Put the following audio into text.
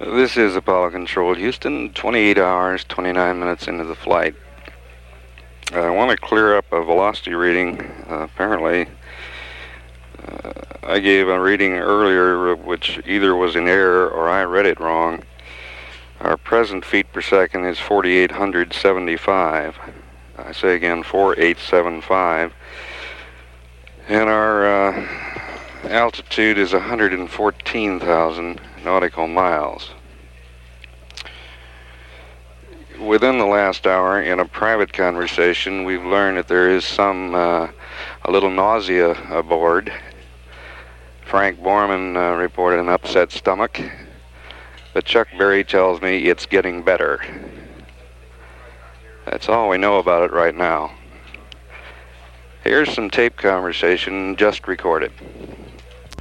This is Apollo Control, Houston, 28 hours, 29 minutes into the flight. I want to clear up a velocity reading. Apparently, I gave a reading earlier which either was in error or I read it wrong. Our present feet per second is 4,875. I say again, 4,875. And our altitude is 114,000 nautical miles. Within the last hour, in a private conversation, we've learned that there is a little nausea aboard. Frank Borman reported an upset stomach, but Chuck Berry tells me it's getting better. That's all we know about it right now. Here's some tape conversation just recorded.